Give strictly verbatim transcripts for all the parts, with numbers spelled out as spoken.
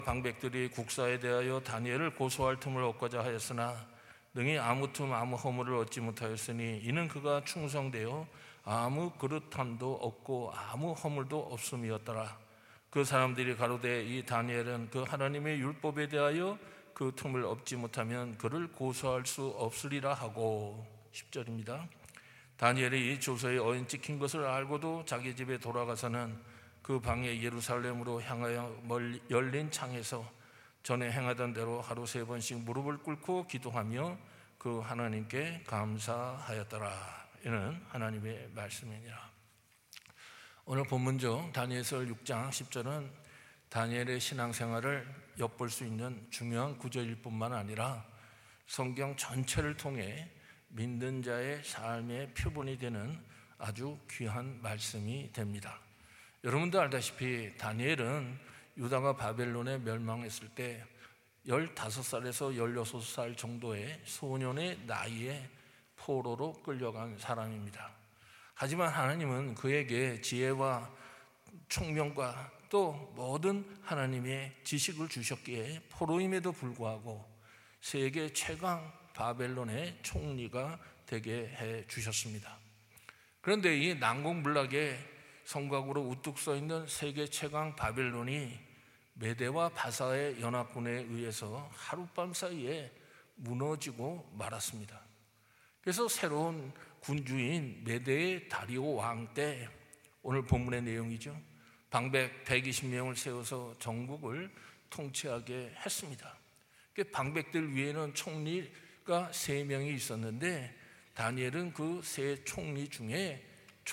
방백들이 국사에 대하여 다니엘을 고소할 틈을 얻고자 하였으나 능히 아무 틈 아무 허물을 얻지 못하였으니 이는 그가 충성되어 아무 그릇함도 없고 아무 허물도 없음이었더라. 그 사람들이 가로되 이 다니엘은 그 하나님의 율법에 대하여 그 틈을 얻지 못하면 그를 고소할 수 없으리라 하고. 십 절입니다. 다니엘이 이 조서에 어인 찍힌 것을 알고도 자기 집에 돌아가서는 그 방에 예루살렘으로 향하여 멀리 열린 창에서 전에 행하던 대로 하루 세 번씩 무릎을 꿇고 기도하며 그 하나님께 감사하였더라. 이는 하나님의 말씀이니라. 오늘 본문중 다니엘서 육 장 십 절은 다니엘의 신앙생활을 엿볼 수 있는 중요한 구절일 뿐만 아니라 성경 전체를 통해 믿는 자의 삶의 표본이 되는 아주 귀한 말씀이 됩니다. 여러분도 알다시피 다니엘은 유다가 바벨론에 멸망했을 때 열다섯 살에서 열여섯 살 정도의 소년의 나이에 포로로 끌려간 사람입니다. 하지만 하나님은 그에게 지혜와 총명과 또 모든 하나님의 지식을 주셨기에 포로임에도 불구하고 세계 최강 바벨론의 총리가 되게 해 주셨습니다. 그런데 이 난공불락의 성곽으로 우뚝 서 있는 세계 최강 바벨론이 메대와 바사의 연합군에 의해서 하룻밤 사이에 무너지고 말았습니다. 그래서 새로운 군주인 메대의 다리오 왕 때, 오늘 본문의 내용이죠, 방백 백이십 명을 세워서 전국을 통치하게 했습니다. 방백들 위에는 총리가 세 명이 있었는데 다니엘은 그 세 총리 중에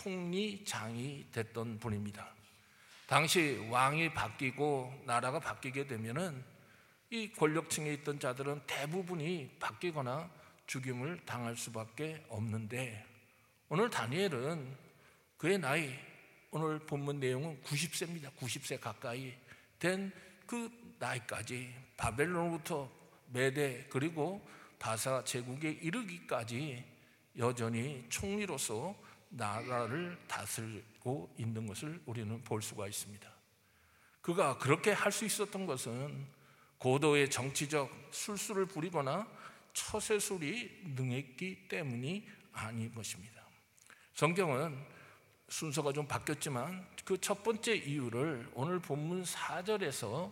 총리장이 됐던 분입니다. 당시 왕이 바뀌고 나라가 바뀌게 되면은 이 권력층에 있던 자들은 대부분이 바뀌거나 죽임을 당할 수밖에 없는데, 오늘 다니엘은 그의 나이, 오늘 본문 내용은 구십 세입니다. 구십 세 가까이 된 그 나이까지 바벨론으로부터 메대 그리고 바사 제국에 이르기까지 여전히 총리로서 나라를 다스리고 있는 것을 우리는 볼 수가 있습니다. 그가 그렇게 할 수 있었던 것은 고도의 정치적 술수를 부리거나 처세술이 능했기 때문이 아닌 것입니다. 성경은 순서가 좀 바뀌었지만 그 첫 번째 이유를 오늘 본문 사 절에서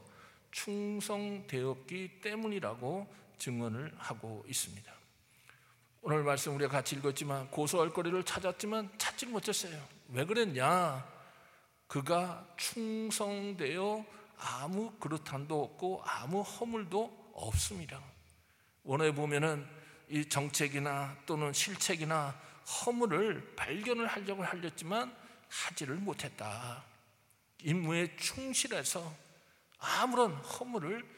충성되었기 때문이라고 증언을 하고 있습니다. 오늘 말씀 우리가 같이 읽었지만 고소할 거리를 찾았지만 찾지 못했어요. 왜 그랬냐? 그가 충성되어 아무 그릇함도 없고 아무 허물도 없습니다. 원어에 보면은 이 정책이나 또는 실책이나 허물을 발견을 하려고 하렸지만 하지를 못했다. 임무에 충실해서 아무런 허물을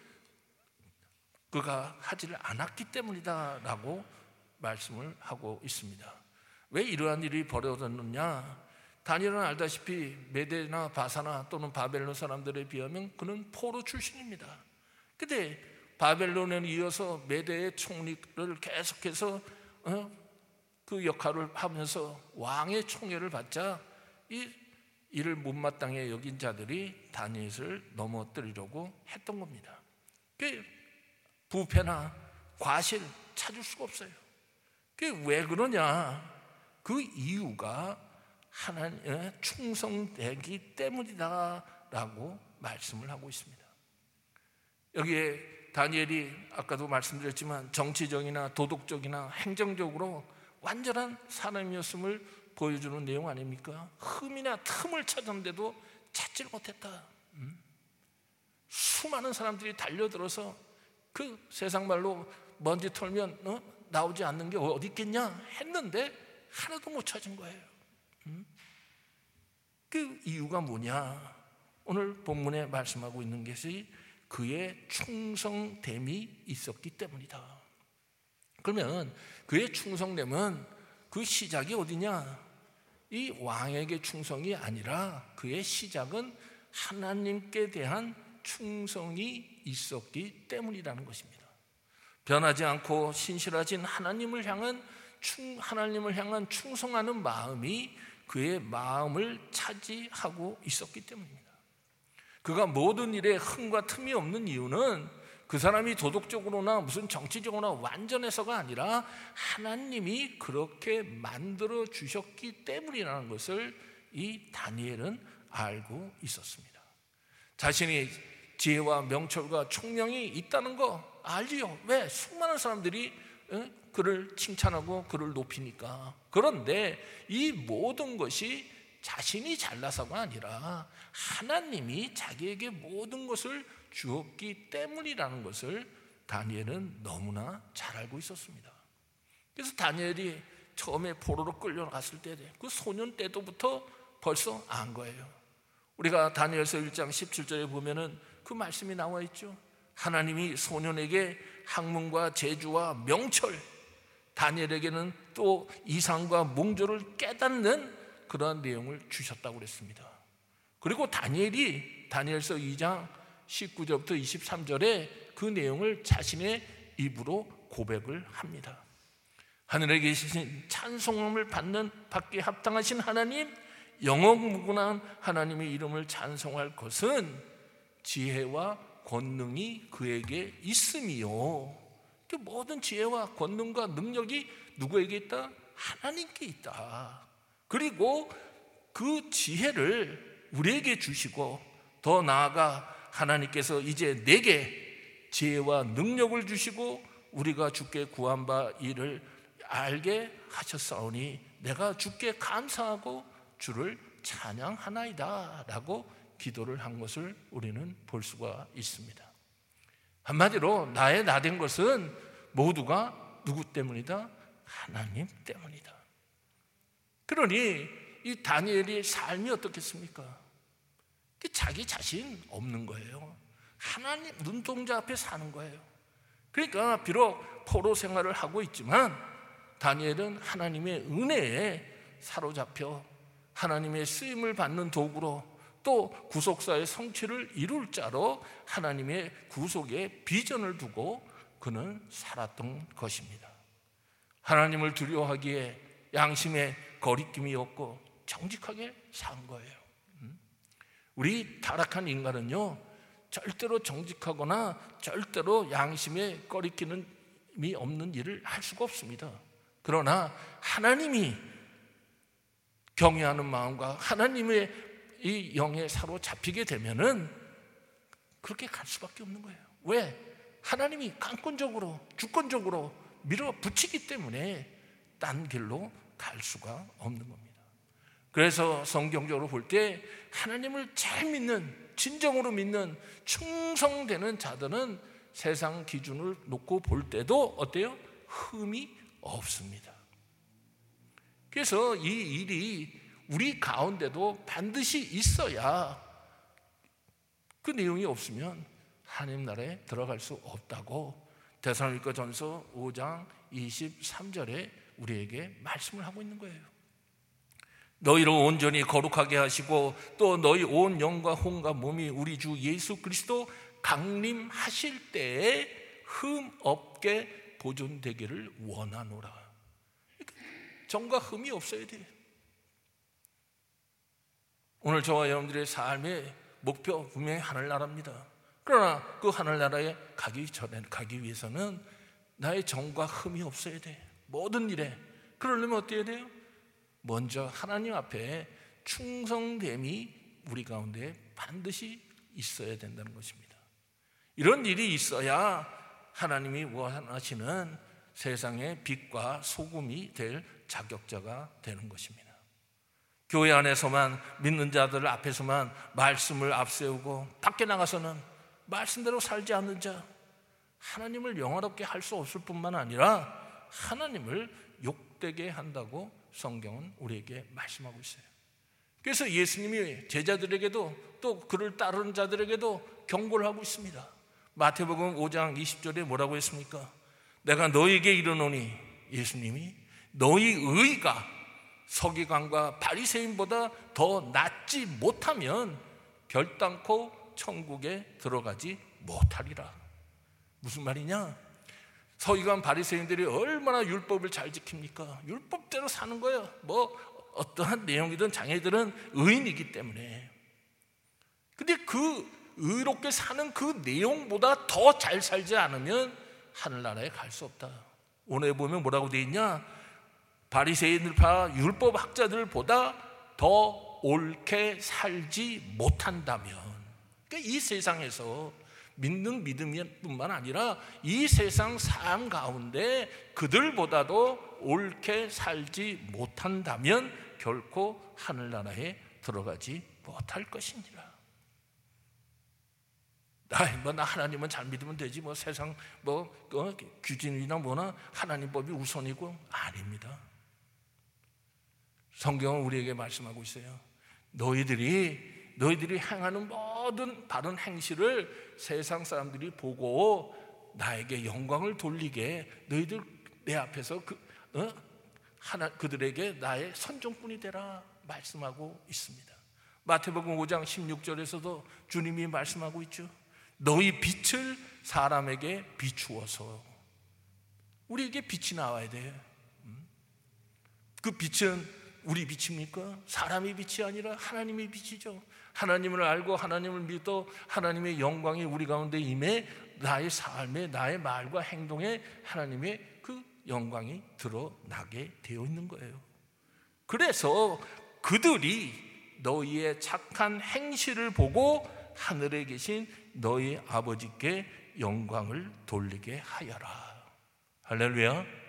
그가 하지를 않았기 때문이다 라고 말씀을 하고 있습니다. 왜 이러한 일이 벌어졌느냐? 다니엘은 알다시피 메대나 바사나 또는 바벨론 사람들에 비하면 그는 포로 출신입니다. 근데 바벨론에 이어서 메대의 총리를 계속해서 어? 그 역할을 하면서 왕의 총애를 받자 이 이를 못마땅해 여긴 자들이 다니엘을 넘어뜨리려고 했던 겁니다. 그 부패나 과실 찾을 수가 없어요. 그 왜 그러냐? 그 이유가 하나님의 충성되기 때문이다라고 말씀을 하고 있습니다. 여기에 다니엘이 아까도 말씀드렸지만 정치적이나 도덕적이나 행정적으로 완전한 사람이었음을 보여주는 내용 아닙니까? 흠이나 틈을 찾았는데도 찾지를 못했다. 음? 수많은 사람들이 달려들어서 그 세상 말로 먼지 털면 어? 나오지 않는 게 어디 있겠냐 했는데 하나도 못 찾은 거예요. 음? 그 이유가 뭐냐? 오늘 본문에 말씀하고 있는 것이 그의 충성됨이 있었기 때문이다. 그러면 그의 충성됨은 그 시작이 어디냐? 이 왕에게 충성이 아니라 그의 시작은 하나님께 대한 충성이 있었기 때문이라는 것입니다. 변하지 않고 신실하신 하나님을 향한 충, 하나님을 향한 충성하는 마음이 그의 마음을 차지하고 있었기 때문입니다. 그가 모든 일에 흠과 틈이 없는 이유는 그 사람이 도덕적으로나 무슨 정치적으로나 완전해서가 아니라 하나님이 그렇게 만들어 주셨기 때문이라는 것을 이 다니엘은 알고 있었습니다. 자신이 지혜와 명철과 총명이 있다는 거 알지요. 왜? 수많은 사람들이 그를 칭찬하고 그를 높이니까. 그런데 이 모든 것이 자신이 잘나서가 아니라 하나님이 자기에게 모든 것을 주었기 때문이라는 것을 다니엘은 너무나 잘 알고 있었습니다. 그래서 다니엘이 처음에 포로로 끌려갔을 때 그 소년 때부터 벌써 안 거예요. 우리가 다니엘서 일 장 십칠 절에 보면은 그 말씀이 나와 있죠. 하나님이 소년에게 학문과 재주와 명철, 다니엘에게는 또 이상과 몽조를 깨닫는 그러한 내용을 주셨다고 그랬습니다. 그리고 다니엘이 다니엘서 이 장 십구 절부터 이십삼 절에 그 내용을 자신의 입으로 고백을 합니다. 하늘에 계신 찬송함을 받는 받기에 합당하신 하나님, 영원무궁한 하나님의 이름을 찬송할 것은 지혜와 권능이 그에게 있음이요. 그 모든 지혜와 권능과 능력이 누구에게 있다? 하나님께 있다. 그리고 그 지혜를 우리에게 주시고 더 나아가 하나님께서 이제 내게 지혜와 능력을 주시고 우리가 주께 구한 바 이를 알게 하셨사오니 내가 주께 감사하고 주를 찬양하나이다 라고 기도를 한 것을 우리는 볼 수가 있습니다. 한마디로 나의 나된 것은 모두가 누구 때문이다? 하나님 때문이다. 그러니 이 다니엘의 삶이 어떻겠습니까? 자기 자신 없는 거예요. 하나님 눈동자 앞에 사는 거예요. 그러니까 비록 포로 생활을 하고 있지만 다니엘은 하나님의 은혜에 사로잡혀 하나님의 쓰임을 받는 도구로 또 구속사의 성취를 이룰 자로 하나님의 구속의 비전을 두고 그는 살았던 것입니다. 하나님을 두려워하기에 양심에 거리낌이 없고 정직하게 산 거예요. 우리 타락한 인간은요 절대로 정직하거나 절대로 양심에 거리낌이 없는 일을 할 수가 없습니다. 그러나 하나님이 경외하는 마음과 하나님의 이 영에 사로잡히게 되면은 그렇게 갈 수밖에 없는 거예요. 왜? 하나님이 강권적으로 주권적으로 밀어붙이기 때문에 딴 길로 갈 수가 없는 겁니다. 그래서 성경적으로 볼 때 하나님을 잘 믿는, 진정으로 믿는, 충성되는 자들은 세상 기준을 놓고 볼 때도 어때요? 흠이 없습니다. 그래서 이 일이 우리 가운데도 반드시 있어야 그 내용이 없으면 하나님 나라에 들어갈 수 없다고 데살로니가전서 오 장 이십삼 절에 우리에게 말씀을 하고 있는 거예요. 너희를 온전히 거룩하게 하시고 또 너희 온 영과 혼과 몸이 우리 주 예수 그리스도 강림하실 때에 흠 없게 보존되기를 원하노라. 정과 흠이 없어야 돼. 오늘 저와 여러분들의 삶의 목표 분명히 하늘나라입니다. 그러나 그 하늘나라에 가기 전에 가기 위해서는 나의 정과 흠이 없어야 돼. 모든 일에. 그러려면 어떻게 해야 돼요? 먼저 하나님 앞에 충성됨이 우리 가운데 반드시 있어야 된다는 것입니다. 이런 일이 있어야 하나님이 원하시는 세상의 빛과 소금이 될 자격자가 되는 것입니다. 교회 안에서만 믿는 자들 앞에서만 말씀을 앞세우고 밖에 나가서는 말씀대로 살지 않는 자, 하나님을 영화롭게 할 수 없을 뿐만 아니라 하나님을 욕되게 한다고 성경은 우리에게 말씀하고 있어요. 그래서 예수님이 제자들에게도 또 그를 따르는 자들에게도 경고를 하고 있습니다. 마태복음 오 장 이십 절에 뭐라고 했습니까? 내가 너희에게 이르노니, 예수님이 너희 의가 서기관과 바리새인보다 더 낫지 못하면 결단코 천국에 들어가지 못하리라. 무슨 말이냐? 서기관 바리새인들이 얼마나 율법을 잘 지킵니까? 율법대로 사는 거예요. 뭐 어떠한 내용이든 장애들은 의인이기 때문에. 근데 그 의롭게 사는 그 내용보다 더 잘 살지 않으면 하늘나라에 갈 수 없다. 오늘 보면 뭐라고 되어 있냐? 바리새인들파 율법학자들보다 더 옳게 살지 못한다면, 그러니까 이 세상에서 믿는 믿음뿐만 아니라 이 세상 삶 가운데 그들보다도 옳게 살지 못한다면 결코 하늘나라에 들어가지 못할 것이니라. 나, 뭐, 나 하나님은 잘 믿으면 되지, 뭐 세상 뭐 어, 규진이나 뭐나 하나님 법이 우선이고, 아닙니다. 성경은 우리에게 말씀하고 있어요. 너희들이 너희들이 행하는 모든 바른 행실을 세상 사람들이 보고 나에게 영광을 돌리게 너희들 내 앞에서 그, 어? 하나, 그들에게 나의 선종꾼이 되라 말씀하고 있습니다. 마태복음 오 장 십육 절에서도 주님이 말씀하고 있죠. 너희 빛을 사람에게 비추어서. 우리에게 빛이 나와야 돼요. 그 빛은 우리 빛입니까? 사람의 빛이 아니라 하나님의 빛이죠. 하나님을 알고 하나님을 믿어 하나님의 영광이 우리 가운데 임해 나의 삶에, 나의 말과 행동에 하나님의 그 영광이 드러나게 되어 있는 거예요. 그래서 그들이 너희의 착한 행실을 보고 하늘에 계신 너희 아버지께 영광을 돌리게 하여라. 할렐루야.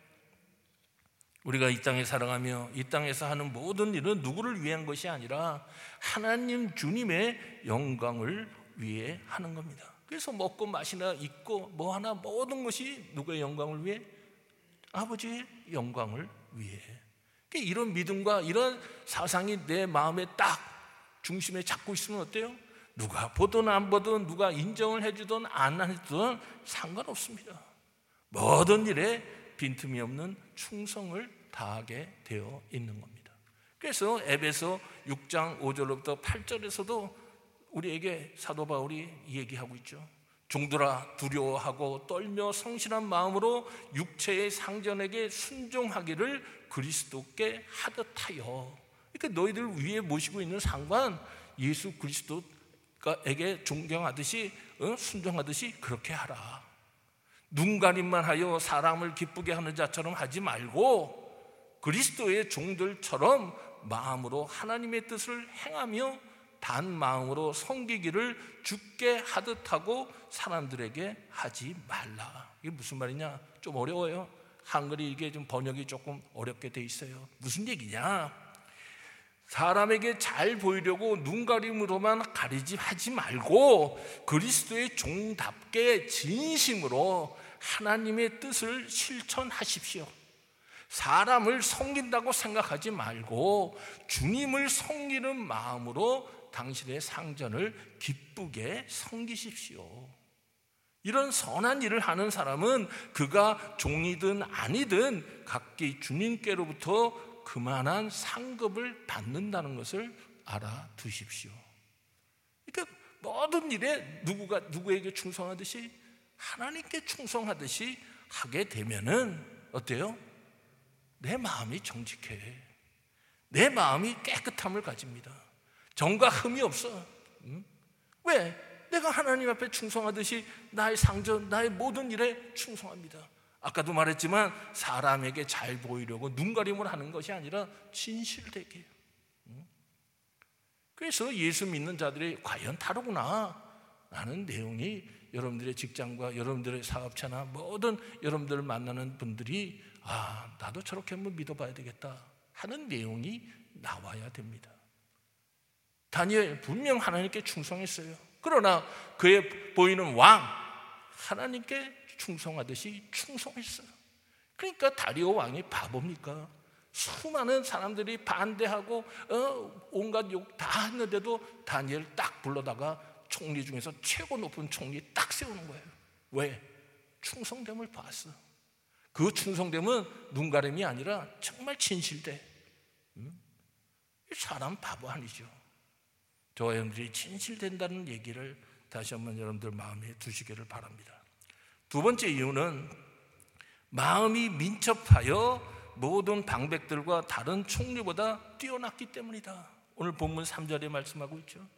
우리가 이 땅에 살아가며 이 땅에서 하는 모든 일은 누구를 위한 것이 아니라 하나님 주님의 영광을 위해 하는 겁니다. 그래서 먹고 마시나 입고 뭐 하나 모든 것이 누구의 영광을 위해? 아버지의 영광을 위해. 이런 믿음과 이런 사상이 내 마음에 딱 중심에 잡고 있으면 어때요? 누가 보든 안 보든 누가 인정을 해주든 안 해주든 상관없습니다. 모든 일에 빈틈이 없는 충성을 다하게 되어 있는 겁니다. 그래서 에베소 육 장 오 절부터 팔 절에서도 우리에게 사도 바울이 얘기하고 있죠. 종들아 두려워하고 떨며 성실한 마음으로 육체의 상전에게 순종하기를 그리스도께 하듯하여. 그러니까 너희들 위에 모시고 있는 상관 예수 그리스도에게 존경하듯이 어? 순종하듯이 그렇게 하라. 눈가림만 하여 사람을 기쁘게 하는 자처럼 하지 말고 그리스도의 종들처럼 마음으로 하나님의 뜻을 행하며 단 마음으로 섬기기를 주께 하듯 하고 사람들에게 하지 말라. 이게 무슨 말이냐? 좀 어려워요. 한글이 이게 좀 번역이 조금 어렵게 돼 있어요. 무슨 얘기냐? 사람에게 잘 보이려고 눈가림으로만 가리지 하지 말고 그리스도의 종답게 진심으로 하나님의 뜻을 실천하십시오. 사람을 섬긴다고 생각하지 말고 주님을 섬기는 마음으로 당신의 상전을 기쁘게 섬기십시오. 이런 선한 일을 하는 사람은 그가 종이든 아니든 각기 주님께로부터 그만한 상급을 받는다는 것을 알아두십시오. 그러니까 모든 일에 누구가 누구에게 충성하듯이 하나님께 충성하듯이 하게 되면은 어때요? 내 마음이 정직해. 내 마음이 깨끗함을 가집니다. 정과 흠이 없어. 응? 왜? 내가 하나님 앞에 충성하듯이 나의 상전, 나의 모든 일에 충성합니다. 아까도 말했지만 사람에게 잘 보이려고 눈가림을 하는 것이 아니라 진실되게. 그래서 예수 믿는 자들이 과연 다르구나 라는 내용이 여러분들의 직장과 여러분들의 사업체나 모든 여러분들을 만나는 분들이 아 나도 저렇게 한번 믿어봐야 되겠다 하는 내용이 나와야 됩니다. 다니엘 분명 하나님께 충성했어요. 그러나 그의 보이는 왕 하나님께 충성하듯이 충성했어요. 그러니까 다리오 왕이 바보입니까? 수많은 사람들이 반대하고 어, 온갖 욕 다 했는데도 다니엘 딱 불러다가 총리 중에서 최고 높은 총리 딱 세우는 거예요. 왜? 충성됨을 봤어. 그 충성됨은 눈가림이 아니라 정말 진실돼. 음? 사람 바보 아니죠. 저와 여러분들이 진실된다는 얘기를 다시 한번 여러분들 마음에 두시기를 바랍니다. 두 번째 이유는 마음이 민첩하여 모든 방백들과 다른 총리보다 뛰어났기 때문이다. 오늘 본문 삼 절에 말씀하고 있죠.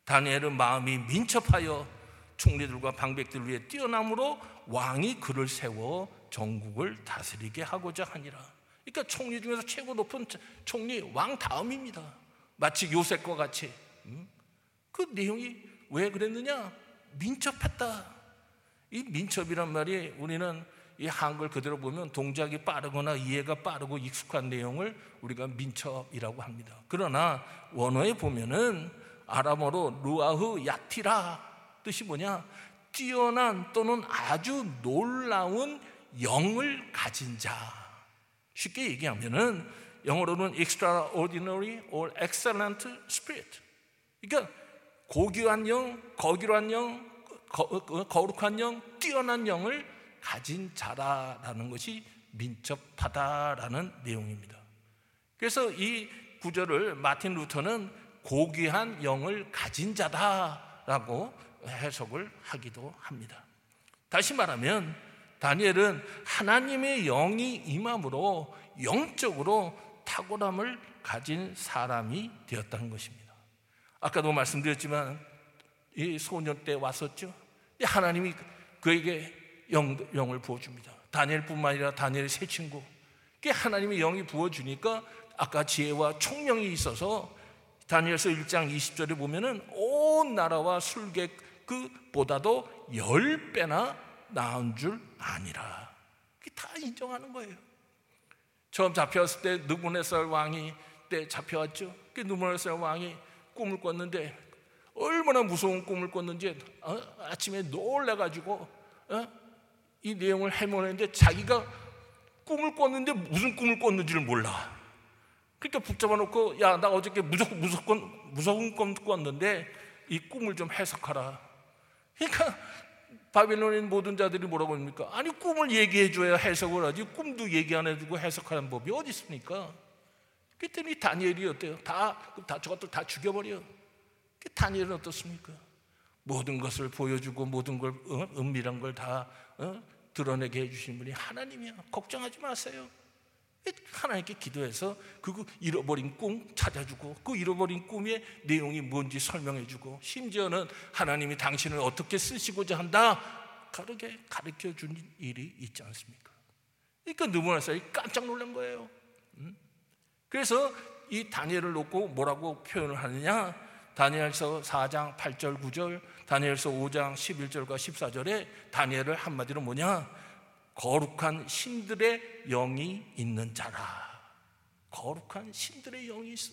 다니엘은 마음이 민첩하여 총리들과 방백들 위에 뛰어남으로 왕이 그를 세워 전국을 다스리게 하고자 하니라. 그러니까 총리 중에서 최고 높은 총리, 왕 다음입니다. 마치 요셉과 같이. 그 내용이 왜 그랬느냐? 민첩했다. 이 민첩이란 말이 우리는 이 한글 그대로 보면 동작이 빠르거나 이해가 빠르고 익숙한 내용을 우리가 민첩이라고 합니다. 그러나 원어에 보면은 아람어로 루아흐 야티라 뜻이 뭐냐? 뛰어난 또는 아주 놀라운 영을 가진 자. 쉽게 얘기하면은 영어로는 extraordinary or excellent spirit. 그러니까 고귀한 영, 거기로한 영, 거룩한 영, 뛰어난 영을 가진 자라라는 것이 민첩하다라는 내용입니다. 그래서 이 구절을 마틴 루터는 고귀한 영을 가진 자다라고 해석을 하기도 합니다. 다시 말하면 다니엘은 하나님의 영이 임함으로 영적으로 탁월함을 가진 사람이 되었다는 것입니다. 아까도 말씀드렸지만 이 소년 때 왔었죠. 하나님이 그에게 영, 영을 부어줍니다. 다니엘뿐만 아니라 다니엘의 세 친구, 하나님의 영이 부어주니까 아까 지혜와 총명이 있어서 다니엘서 일 장 이십 절에 보면은 온 나라와 술객보다도 열 배나 나은 줄 아니라. 그게 다 인정하는 거예요. 처음 잡혀왔을 때 느부갓네살 왕이 때 잡혀왔죠. 그 느부갓네살 왕이 꿈을 꿨는데 얼마나 무서운 꿈을 꿨는지 어? 아침에 놀래가지고 어? 이 내용을 해모했는데 자기가 꿈을 꿨는데 무슨 꿈을 꿨는지를 몰라. 그러니까 붙잡아 놓고 야, 나 어저께 무조건 무조건 무서운 꿈 꿨는데 이 꿈을 좀 해석하라. 그러니까 바빌론인 모든 자들이 뭐라고 합니까? 아니 꿈을 얘기해 줘야 해석을 하지 꿈도 얘기 안 해주고 해석하는 법이 어디 있습니까? 그랬더니 다니엘이 어때요? 다, 다 저것들 다 죽여버려. 다니엘은 어떻습니까? 모든 것을 보여주고 모든 걸 어? 은밀한 걸 다 어? 드러내게 해주신 분이 하나님이야. 걱정하지 마세요. 하나님께 기도해서 그 잃어버린 꿈 찾아주고 그 잃어버린 꿈의 내용이 뭔지 설명해주고 심지어는 하나님이 당신을 어떻게 쓰시고자 한다 가르게 가르쳐준 일이 있지 않습니까? 그러니까 느부갓네살이 깜짝 놀란 거예요. 그래서 이 다니엘을 놓고 뭐라고 표현을 하느냐? 다니엘서 사 장 팔 절 구 절, 다니엘서 오 장 십일 절과 십사 절에 다니엘을 한마디로 뭐냐? 거룩한 신들의 영이 있는 자라. 거룩한 신들의 영이 있어.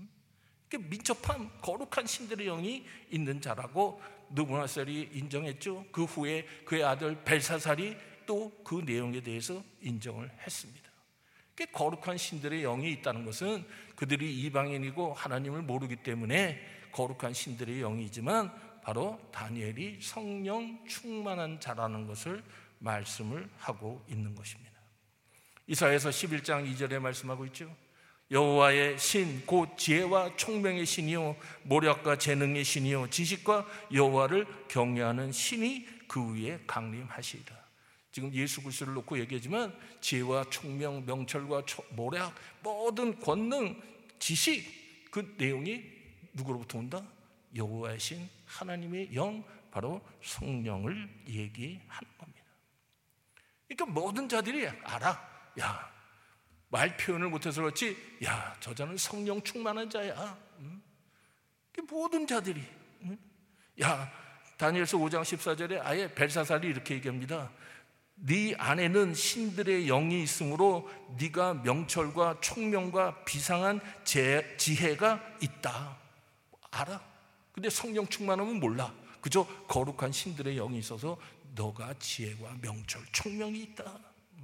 민첩한 거룩한 신들의 영이 있는 자라고 느부갓네살이 인정했죠. 그 후에 그의 아들 벨사살이 또 그 내용에 대해서 인정을 했습니다. 거룩한 신들의 영이 있다는 것은 그들이 이방인이고 하나님을 모르기 때문에 거룩한 신들의 영이지만 바로 다니엘이 성령 충만한 자라는 것을 말씀을 하고 있는 것입니다. 이사야서 십일 장 이 절에 말씀하고 있죠. 여호와의 신 곧 지혜와 총명의 신이요 모략과 재능의 신이요 지식과 여호와를 경외하는 신이 그 위에 강림하시리라. 지금 예수 그리스도를 놓고 얘기하지만 지혜와 총명, 명철과 모략, 모든 권능, 지식 그 내용이 누구로부터 온다? 여호와의 신 하나님의 영 바로 성령을 얘기하는 겁니다. 그러니까 모든 자들이 알아. 야, 말 표현을 못해서 그렇지 야, 저 자는 성령 충만한 자야. 응? 모든 자들이 응? 야, 다니엘서 오 장 십사 절에 아예 벨사살이 이렇게 얘기합니다. 네 안에는 신들의 영이 있으므로 네가 명철과 총명과 비상한 제, 지혜가 있다. 알아. 근데 성령 충만하면 몰라. 그저 거룩한 신들의 영이 있어서 너가 지혜와 명철, 총명이 있다.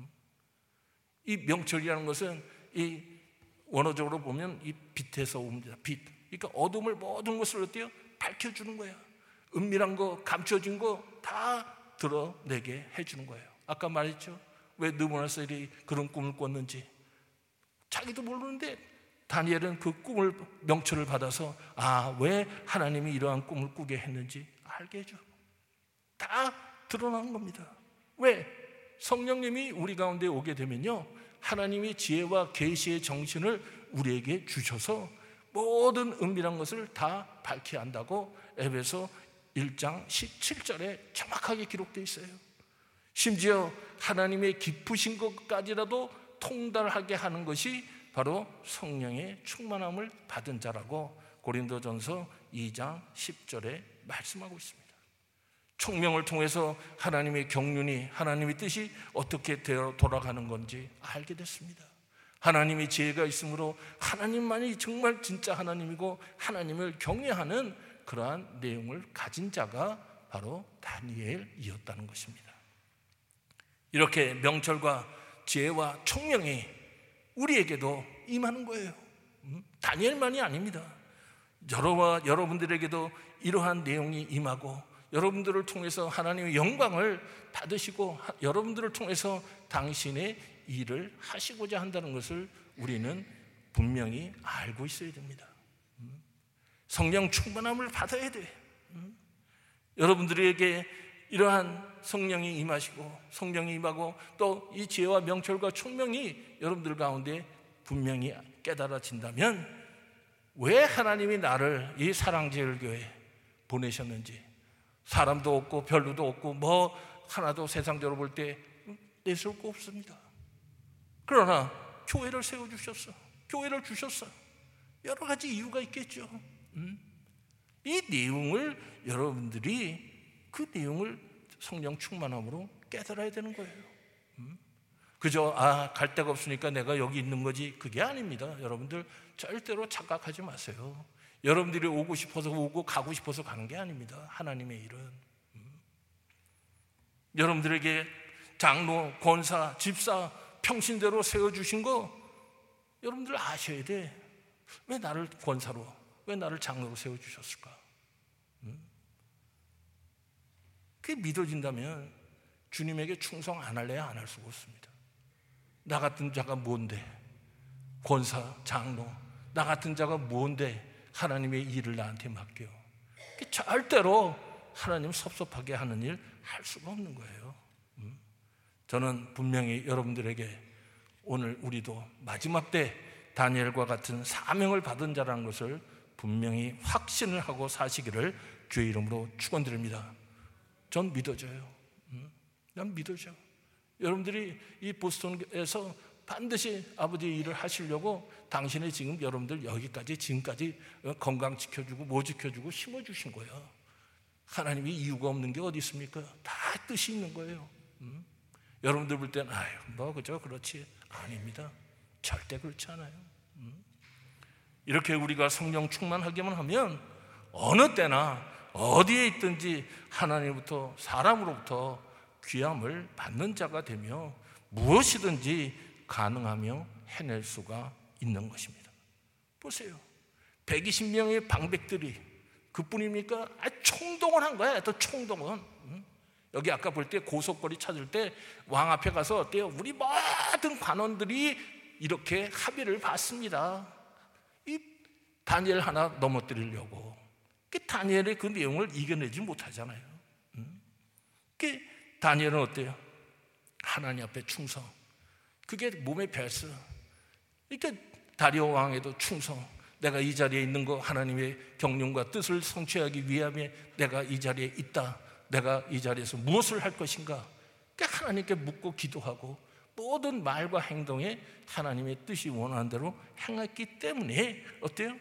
이 명철이라는 것은 이 원어적으로 보면 이 빛에서 옵니다. 빛. 그러니까 어둠을 모든 것을 어때요? 밝혀주는 거야. 은밀한 거, 감춰진 거 다 드러내게 해주는 거예요. 아까 말했죠. 왜 느부갓네살이 그런 꿈을 꿨는지 자기도 모르는데 다니엘은 그 꿈을 명철을 받아서 아, 왜 하나님이 이러한 꿈을 꾸게 했는지 알게 해줘. 다 드러나는 겁니다. 왜? 성령님이 우리 가운데 오게 되면요 하나님이 지혜와 계시의 정신을 우리에게 주셔서 모든 은밀한 것을 다 밝혀야 한다고 에베소 일 장 십칠 절에 정확하게 기록되어 있어요. 심지어 하나님의 깊으신 것까지라도 통달하게 하는 것이 바로 성령의 충만함을 받은 자라고 고린도전서 이 장 십 절에 말씀하고 있습니다. 총명을 통해서 하나님의 경륜이, 하나님의 뜻이 어떻게 돌아가는 건지 알게 됐습니다. 하나님의 지혜가 있으므로 하나님만이 정말 진짜 하나님이고 하나님을 경외하는 그러한 내용을 가진 자가 바로 다니엘이었다는 것입니다. 이렇게 명철과 지혜와 총명이 우리에게도 임하는 거예요. 다니엘만이 아닙니다. 여러와 여러분들에게도 이러한 내용이 임하고 여러분들을 통해서 하나님의 영광을 받으시고 여러분들을 통해서 당신의 일을 하시고자 한다는 것을 우리는 분명히 알고 있어야 됩니다. 성령 충만함을 받아야 돼. 여러분들에게 이러한 성령이 임하시고 성령이 임하고 또 이 지혜와 명철과 총명이 여러분들 가운데 분명히 깨달아진다면 왜 하나님이 나를 이 사랑제일교회에 보내셨는지, 사람도 없고 별로도 없고 뭐 하나도 세상적으로 볼 때 내세울 거 없습니다. 그러나 교회를 세워주셨어. 교회를 주셨어. 여러 가지 이유가 있겠죠. 음? 이 내용을 여러분들이 그 내용을 성령 충만함으로 깨달아야 되는 거예요. 음? 그저 아, 갈 데가 없으니까 내가 여기 있는 거지, 그게 아닙니다. 여러분들 절대로 착각하지 마세요. 여러분들이 오고 싶어서 오고 가고 싶어서 가는 게 아닙니다. 하나님의 일은. 음? 여러분들에게 장로, 권사, 집사 평신대로 세워주신 거 여러분들 아셔야 돼. 왜 나를 권사로, 왜 나를 장로로 세워주셨을까? 음? 그게 믿어진다면 주님에게 충성 안 할래야 안 할 수가 없습니다. 나 같은 자가 뭔데, 권사, 장로, 나 같은 자가 뭔데 하나님의 일을 나한테 맡겨. 절대로 하나님 섭섭하게 하는 일 할 수가 없는 거예요. 음? 저는 분명히 여러분들에게 오늘 우리도 마지막 때 다니엘과 같은 사명을 받은 자라는 것을 분명히 확신을 하고 사시기를 주의 이름으로 축원드립니다. 전 믿어져요. 음? 난 믿어져. 여러분들이 이 보스턴에서 반드시 아버지의 일을 하시려고 당신의 지금 여러분들 여기까지 지금까지 건강 지켜주고 뭐 지켜주고 심어주신 거예요. 하나님이 이유가 없는 게 어디 있습니까? 다 뜻이 있는 거예요. 음? 여러분들 볼 때는 아유 뭐 그저 그렇지. 아닙니다. 절대 그렇지 않아요. 음? 이렇게 우리가 성령 충만하기만 하면 어느 때나 어디에 있든지 하나님부터 사람으로부터 귀함을 받는 자가 되며 무엇이든지 가능하며 해낼 수가 있는 것입니다. 보세요. 백이십 명의 방백들이 그뿐입니까? 아, 총동원 한 거야. 또 총동원. 응? 여기 아까 볼 때 고속거리 찾을 때 왕 앞에 가서 어때요? 우리 모든 관원들이 이렇게 합의를 봤습니다. 이 다니엘 하나 넘어뜨리려고. 그 다니엘의 그 내용을 이겨내지 못하잖아요. 응? 그 다니엘은 어때요? 하나님 앞에 충성. 그게 몸에 배서. 그러니까 다리오 왕에도 충성. 내가 이 자리에 있는 거 하나님의 경륜과 뜻을 성취하기 위함에 내가 이 자리에 있다. 내가 이 자리에서 무엇을 할 것인가? 그러니까 하나님께 묻고 기도하고 모든 말과 행동에 하나님의 뜻이 원하는 대로 행했기 때문에 어때요?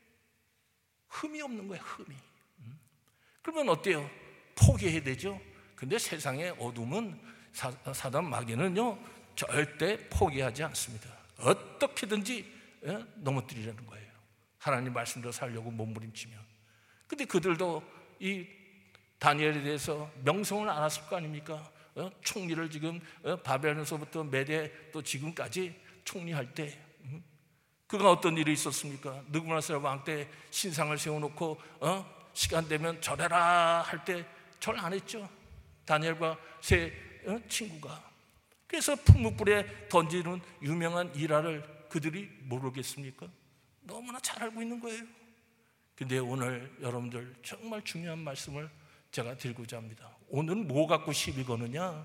흠이 없는 거예요. 흠이. 그러면 어때요? 포기해야 되죠. 근데 세상의 어둠은 사, 사단 마귀는요 절대 포기하지 않습니다. 어떻게든지 예? 넘어뜨리려는 거예요. 하나님 말씀대로 살려고 몸부림치면. 근데 그들도 이 다니엘에 대해서 명성을 알았을 거 아닙니까? 어? 총리를 지금 어? 바벨론에서부터 메대 또 지금까지 총리할 때 음? 그가 어떤 일이 있었습니까? 느부갓네살 왕 때 신상을 세워놓고 어? 시간 되면 절해라 할 때 절 안 했죠. 다니엘과 세 어? 친구가. 그래서 풀무불에 던지는 유명한 일화를 그들이 모르겠습니까? 너무나 잘 알고 있는 거예요. 근데 오늘 여러분들 정말 중요한 말씀을 제가 드리고자 합니다. 오늘은 뭐 갖고 시비 거느냐?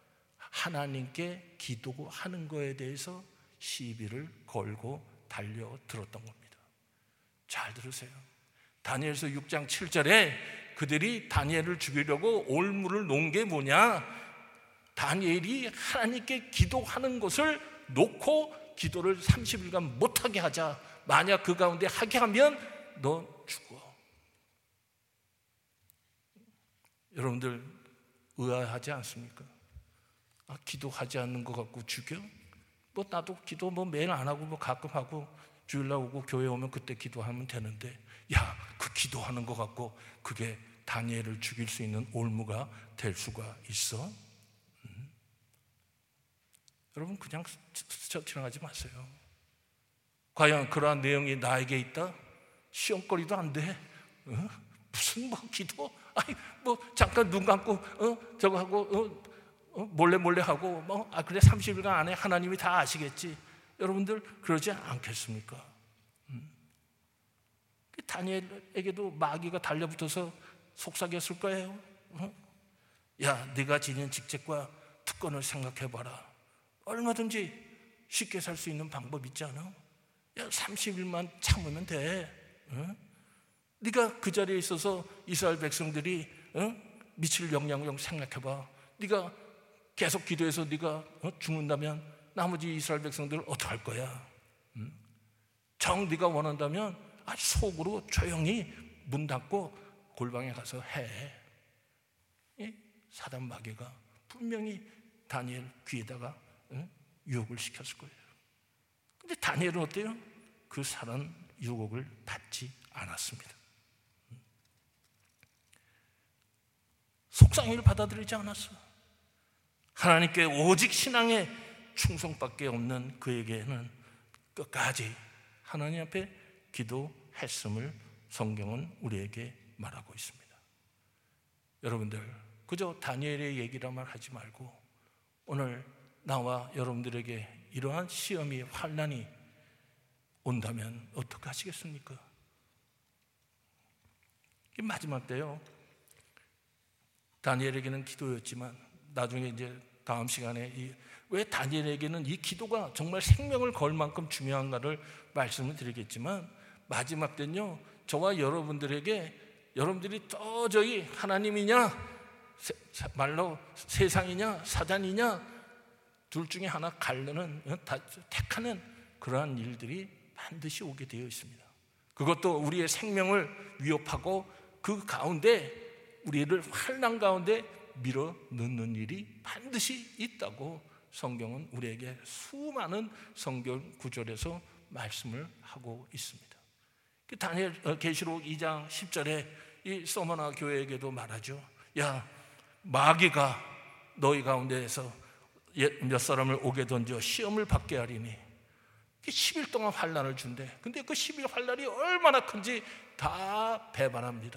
하나님께 기도하는 거에 대해서 시비를 걸고 달려들었던 겁니다. 잘 들으세요. 다니엘서 육 장 칠 절에 그들이 다니엘을 죽이려고 올무를 놓은 게 뭐냐? 다니엘이 하나님께 기도하는 것을 놓고 기도를 삼십 일간 못하게 하자. 만약 그 가운데 하게 하면 너 죽어. 여러분들 의아하지 않습니까? 아, 기도하지 않는 것 갖고 죽여? 뭐 나도 기도 뭐 매일 안 하고 뭐 가끔 하고 주일날 오고 교회 오면 그때 기도하면 되는데, 야, 그 기도하는 것 갖고 그게 다니엘을 죽일 수 있는 올무가 될 수가 있어? 음. 여러분 그냥 스쳐 지나가지 마세요. 과연 그러한 내용이 나에게 있다? 시험거리도 안 돼. 어? 무슨 뭐 기도? 아니 뭐 잠깐 눈 감고 어 저거 하고 어, 어 몰래 몰래 하고 뭐 아 그래 삼십 일간 안에 하나님이 다 아시겠지. 여러분들 그러지 않겠습니까? 음. 다니엘에게도 마귀가 달려붙어서 속삭였을 거예요. 어? 야, 네가 지닌 직책과 특권을 생각해봐라. 얼마든지 쉽게 살 수 있는 방법 있지 않아? 야, 삼십 일만 참으면 돼. 어? 네가 그 자리에 있어서 이스라엘 백성들이 어? 미칠 영향력 생각해봐. 네가 계속 기도해서 네가 어? 죽는다면 나머지 이스라엘 백성들을 어떻게 할 거야? 응? 정 네가 원한다면 아주 속으로 조용히 문 닫고 골방에 가서 해. 예? 사단 마귀가 분명히 다니엘 귀에다가 응? 유혹을 시켰을 거예요. 근데 다니엘은 어때요? 그 사단 유혹을 받지 않았습니다. 속상해를 받아들이지 않았어. 하나님께 오직 신앙의 충성밖에 없는 그에게는 끝까지 하나님 앞에 기도했음을 성경은 우리에게 말하고 있습니다. 여러분들 그저 다니엘의 얘기라만 하지 말고 오늘 나와 여러분들에게 이러한 시험이 환난이 온다면 어떻게 하시겠습니까? 마지막 때요, 다니엘에게는 기도였지만 나중에 이제 다음 시간에 이, 왜 다니엘에게는 이 기도가 정말 생명을 걸 만큼 중요한가를 말씀을 드리겠지만 마지막 때는요, 저와 여러분들에게 여러분들이 도저히 하나님이냐 세, 말로 세상이냐 사단이냐 둘 중에 하나 가르는 택하는 그러한 일들이 반드시 오게 되어 있습니다. 그것도 우리의 생명을 위협하고 그 가운데 우리를 환난 가운데 밀어 넣는 일이 반드시 있다고 성경은 우리에게 수많은 성경 구절에서 말씀을 하고 있습니다. 다니엘 계시록 이 장 십 절에 이 서머나 교회에게도 말하죠. 야, 마귀가 너희 가운데에서 몇 사람을 오게 던져 시험을 받게 하리니 십 일 동안 환난을 준대. 근데 그 십 일 환난이 얼마나 큰지 다 배반합니다.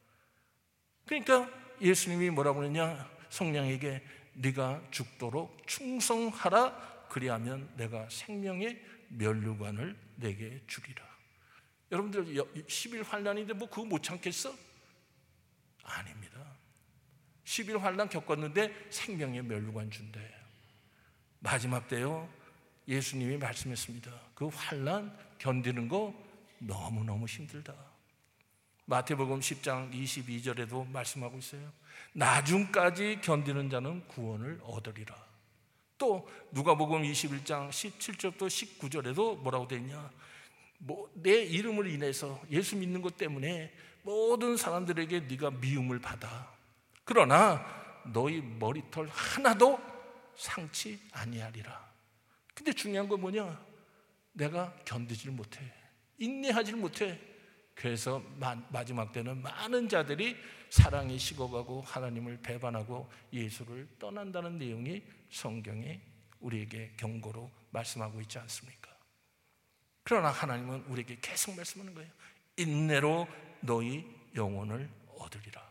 그러니까 예수님이 뭐라고 그러냐, 성령에게 네가 죽도록 충성하라. 그리하면 내가 생명의 면류관을 내게 주리라. 여러분들 십 일 환난인데 뭐 그거 못 참겠어? 아닙니다. 십 일 환난 겪었는데 생명의 면류관 준대. 마지막 때요, 예수님이 말씀했습니다. 그 환난 견디는 거 너무너무 힘들다. 마태복음 십 장 이십이 절에도 말씀하고 있어요. 나중까지 견디는 자는 구원을 얻으리라. 또 누가복음 이십일 장 십칠 절부터 십구 절에도 뭐라고 되어 있냐, 뭐 내 이름을 인해서 예수 믿는 것 때문에 모든 사람들에게 네가 미움을 받아. 그러나 너희 머리털 하나도 상치 아니하리라. 근데 중요한 건 뭐냐, 내가 견디질 못해, 인내하질 못해. 그래서 마지막 때는 많은 자들이 사랑이 식어가고 하나님을 배반하고 예수를 떠난다는 내용이 성경에 우리에게 경고로 말씀하고 있지 않습니까? 그러나 하나님은 우리에게 계속 말씀하는 거예요. 인내로 너희 영혼을 얻으리라.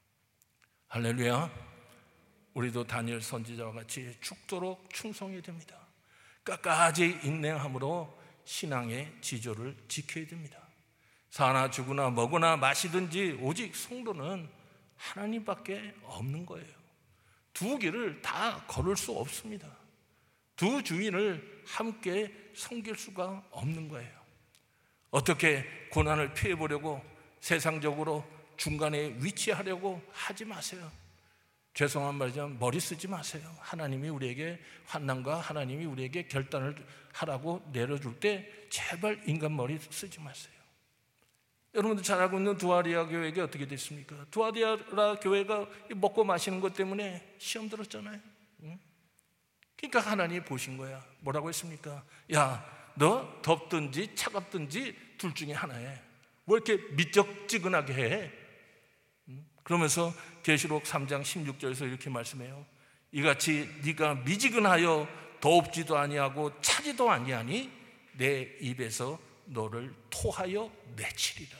할렐루야. 우리도 다니엘 선지자와 같이 죽도록 충성해야 됩니다. 끝까지 인내함으로 신앙의 지조를 지켜야 됩니다. 사나 죽으나 먹으나 마시든지 오직 성도는 하나님밖에 없는 거예요. 두 길을 다 걸을 수 없습니다. 두 주인을 함께 섬길 수가 없는 거예요. 어떻게 고난을 피해보려고 세상적으로 중간에 위치하려고 하지 마세요. 죄송한 말이지만 머리 쓰지 마세요. 하나님이 우리에게 환난과 하나님이 우리에게 결단을 하라고 내려줄 때 제발 인간 머리 쓰지 마세요. 여러분들 잘 알고 있는 두아리아 교회가 어떻게 됐습니까? 두아리아 교회가 먹고 마시는 것 때문에 시험 들었잖아요. 그러니까 하나님이 보신 거야. 뭐라고 했습니까? 야, 너 덥든지 차갑든지 둘 중에 하나해. 뭐 이렇게 미적지근하게 해? 그러면서 계시록 삼 장 십육 절에서 이렇게 말씀해요. 이같이 네가 미지근하여 더웁지도 아니하고 차지도 아니하니 내 입에서 너를 토하여 내치리라.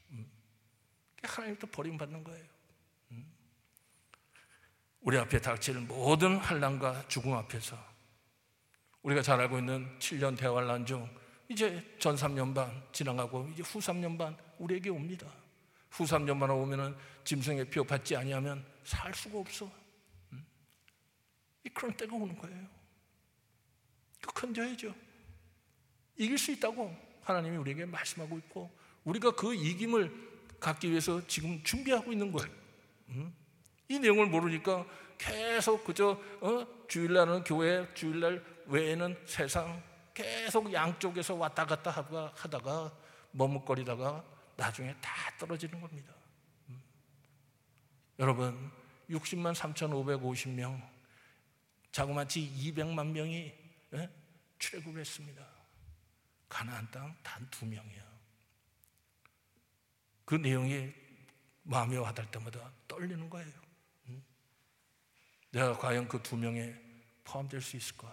하나님부터 버림받는 거예요. 우리 앞에 닥칠 모든 환난과 죽음 앞에서 우리가 잘 알고 있는 칠 년 대환란 중 이제 전 삼 년 반 지나가고 이제 후 삼 년 반 우리에게 옵니다. 후 삼 년 반 오면은 짐승의 표 받지 아니하면 살 수가 없어. 그런 때가 오는 거예요. 그 견뎌야죠. 이길 수 있다고 하나님이 우리에게 말씀하고 있고 우리가 그 이김을 갖기 위해서 지금 준비하고 있는 거예요. 이 내용을 모르니까 계속 그저 어? 주일날은 교회, 주일날 외에는 세상 계속 양쪽에서 왔다 갔다 하다가 머뭇거리다가 나중에 다 떨어지는 겁니다. 음. 여러분 육십만 삼천오백오십 명 자그마치 이백만 명이 예? 출애굽을 했습니다. 가나안 땅 단 두 명이야. 그 내용이 마음에 와닿을 때마다 떨리는 거예요. 음. 내가 과연 그 두 명에 포함될 수 있을까?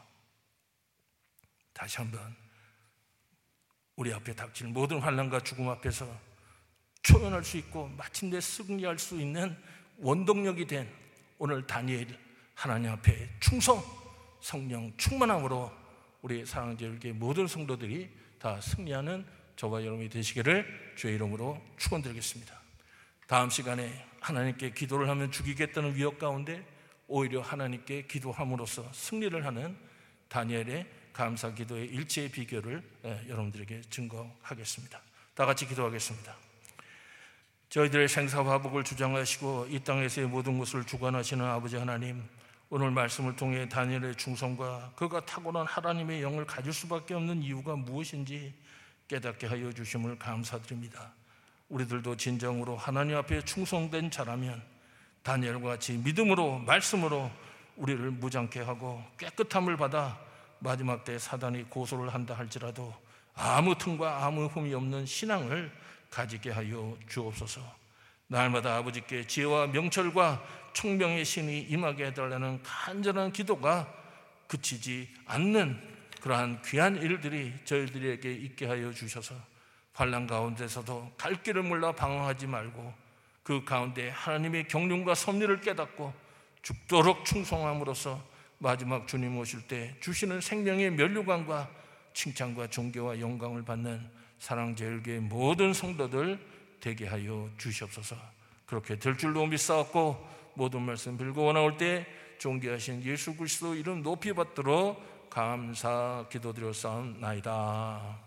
다시 한번 우리 앞에 닥칠 모든 환난과 죽음 앞에서 초연할 수 있고 마침내 승리할 수 있는 원동력이 된 오늘 다니엘 하나님 앞에 충성, 성령 충만함으로 우리 사랑제일교회 모든 성도들이 다 승리하는 저와 여러분이 되시기를 주의 이름으로 축원드리겠습니다. 다음 시간에 하나님께 기도를 하면 죽이겠다는 위협 가운데 오히려 하나님께 기도함으로써 승리를 하는 다니엘의 감사 기도의 일체의 비결을 여러분들에게 증거하겠습니다. 다 같이 기도하겠습니다. 저희들의 생사화복을 주장하시고 이 땅에서의 모든 것을 주관하시는 아버지 하나님, 오늘 말씀을 통해 다니엘의 충성과 그가 타고난 하나님의 영을 가질 수밖에 없는 이유가 무엇인지 깨닫게 하여 주심을 감사드립니다. 우리들도 진정으로 하나님 앞에 충성된 자라면 다니엘과 같이 믿음으로 말씀으로 우리를 무장케 하고 깨끗함을 받아 마지막 때 사단이 고소를 한다 할지라도 아무 틈과 아무 흠이 없는 신앙을 가지게 하여 주옵소서. 날마다 아버지께 지혜와 명철과 총명의 신이 임하게 해달라는 간절한 기도가 그치지 않는 그러한 귀한 일들이 저희들에게 있게 하여 주셔서 환난 가운데서도 갈 길을 몰라 방황하지 말고 그 가운데 하나님의 경륜과 섭리를 깨닫고 죽도록 충성함으로써 마지막 주님 오실 때 주시는 생명의 면류관과 칭찬과 존귀와 영광을 받는 사랑제일교회 모든 성도들 되게 하여 주시옵소서. 그렇게 될 줄로 믿사옵고 모든 말씀 빌고 원하올 때 존귀하신 예수 그리스도 이름 높이 받도록 감사 기도드렸사옵나이다.